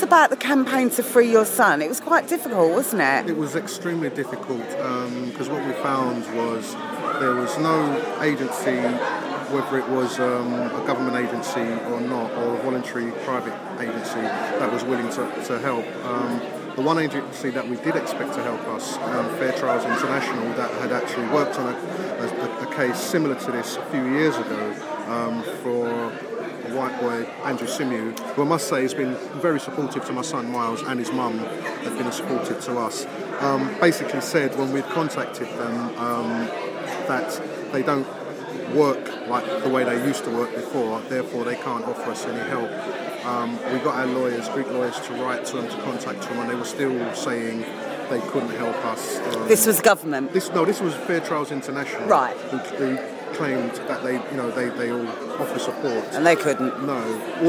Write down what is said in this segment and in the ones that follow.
about the campaign to free your son? It was quite difficult, wasn't it? It was extremely difficult because what we found was there was no agency, whether it was a government agency or not, or a voluntary private agency that was willing to help. The one agency that we did expect to help us, Fair Trials International, that had actually worked on a case similar to this a few years ago for a white boy, Andrew Symeou, who I must say has been very supportive to my son Miles, and his mum has been supportive to us. Basically said when we'd contacted them that they don't work like the way they used to work before, therefore they can't offer us any help. We got our lawyers, Greek lawyers, to write to them, to contact them, and they were still saying they couldn't help us. This was government? This was Fair Trials International. Right. Who claimed that they all offer support. And they couldn't? No.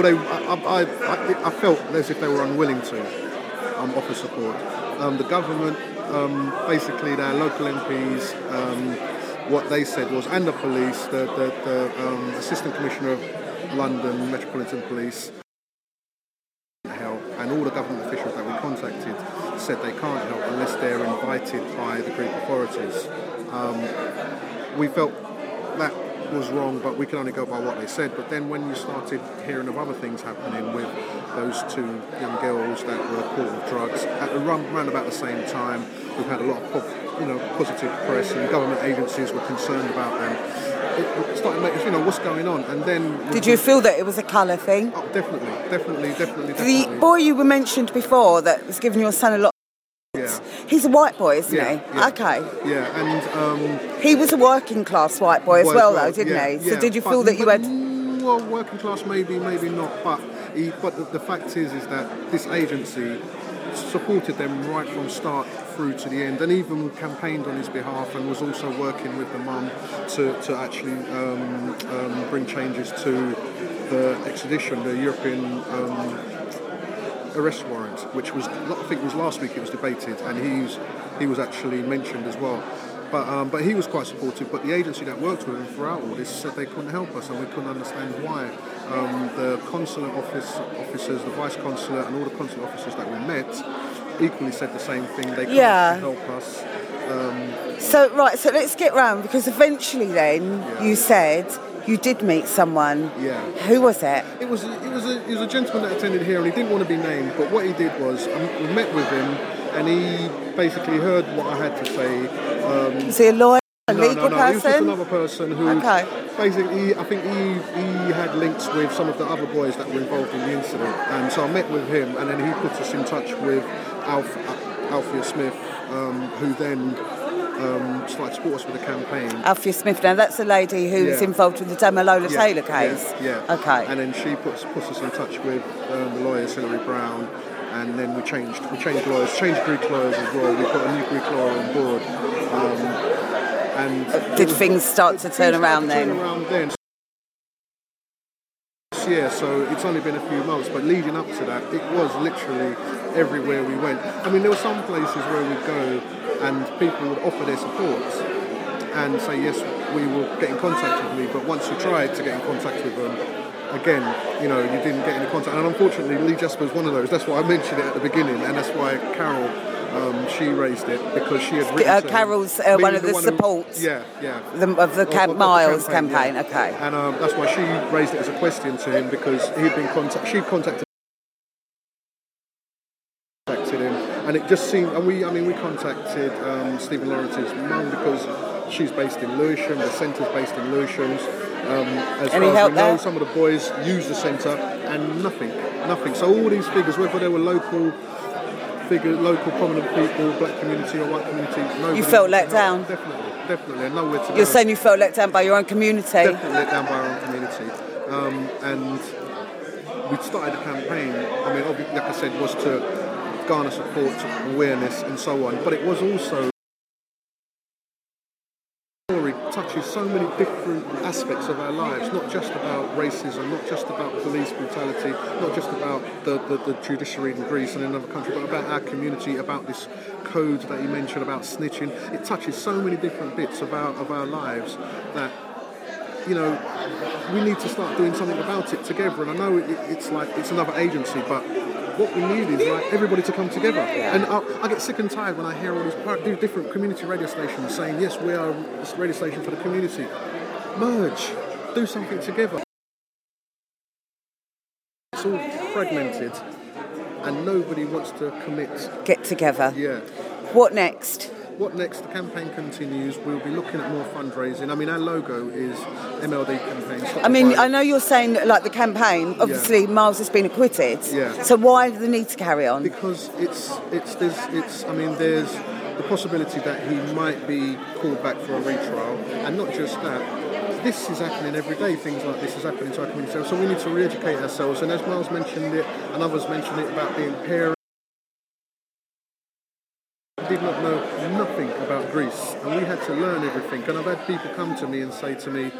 I felt as if they were unwilling to offer support. The government, basically their local MPs, what they said was, and the police, the Assistant Commissioner of London Metropolitan Police, help, and all the government officials that we contacted said they can't help unless they're invited by the Greek authorities. We felt that was wrong, but we can only go by what they said. But then when you started hearing of other things happening with those two young girls that were caught with drugs at around about the same time, we've had a lot of positive press, and government agencies were concerned about them. It started making, what's going on? And then... Did you feel that it was a colour thing? Oh, definitely. The boy you were mentioned before that was giving your son a lot of... Yeah. He's a white boy, isn't he? Yeah. Okay. Yeah, and... he was a working class white boy as well, though, didn't he? So did you feel that you had... Well, working class maybe not, but the fact is that this agency supported them right from start through to the end, and even campaigned on his behalf, and was also working with the mum to actually bring changes to the extradition, the European arrest warrant, which was, I think it was last week it was debated, and he was actually mentioned as well. But he was quite supportive. But the agency that worked with him throughout all this said they couldn't help us, and we couldn't understand why. The consulate officers, the vice consulate, and all the consulate officers that we met equally said the same thing. They couldn't help us. So let's get round, because eventually then you said you did meet someone. Yeah. Who was it? It was a gentleman that attended here, and he didn't want to be named. But what he did was we met with him, and he basically heard what I had to say. Was he a lawyer? A legal person? He was just another person who basically, I think he had links with some of the other boys that were involved in the incident. And so I met with him, and then he put us in touch with Althea Smith, who then started to support us with the campaign. Althea Smith, now that's a lady who was involved with the Damilola Taylor case. Yeah. Okay. And then she puts us in touch with the lawyers, Hilary Brown, and then we changed lawyers, changed Greek lawyers as well. We put a new Greek lawyer on board. And did things start to turn around then? Yeah, so it's only been a few months, but leading up to that, it was literally everywhere we went. I mean, there were some places where we'd go and people would offer their support and say, yes, we will get in contact with me, but once you tried to get in contact with them, again, you didn't get any contact. And unfortunately, Lee Jasper was one of those. That's why I mentioned it at the beginning, and that's why Carol, she raised it, because she had written Carol's one of the supports of the Camp Miles campaign. Yeah. Okay. And that's why she raised it as a question to him, because she'd contacted him, and it just seemed, and we contacted Stephen Lawrence's mum, because she's based in Lewisham, the centre's based in Lewisham. As far as we know, some of the boys use the centre, and nothing. So all these figures, whether they were local prominent people, black community or white community, nobody. You felt let down? Definitely, and nowhere to go. You're saying you felt let down by your own community? Definitely let down by our own community. And we started a campaign, like I said, was to garner support, awareness and so on, but it was also touches so many different aspects of our lives, not just about racism, not just about police brutality, not just about the judiciary in Greece and in another country, but about our community, about this code that you mentioned, about snitching. It touches so many different bits of our lives that, we need to start doing something about it together. And I know it's like it's another agency, but what we need is like everybody to come together. Yeah. And I get sick and tired when I hear all these different community radio stations saying, yes, we are a radio station for the community. Merge, do something together. It's all fragmented and nobody wants to commit. Get together. Yeah. What next? What next? The campaign continues. We'll be looking at more fundraising. I mean, our logo is MLD campaign. Stop I mean, the I know you're saying that, like the campaign, obviously Miles has been acquitted. Yeah. So why the need to carry on? Because there's the possibility that he might be called back for a retrial, and not just that. This is happening every day. Things like this is happening to our community. So we need to re-educate ourselves. And as Miles mentioned it, and others mentioned it about being parents. Did not know nothing about Greece, and we had to learn everything. And I've had people come to me and say to me,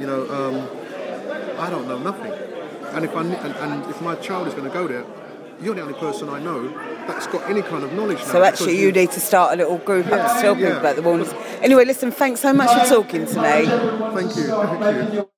I don't know nothing. And if my child is going to go there, you're the only person I know that's got any kind of knowledge now. So actually you need to start a little group up to tell people about the warnings. Anyway, listen, thanks so much for talking to me. Thank you.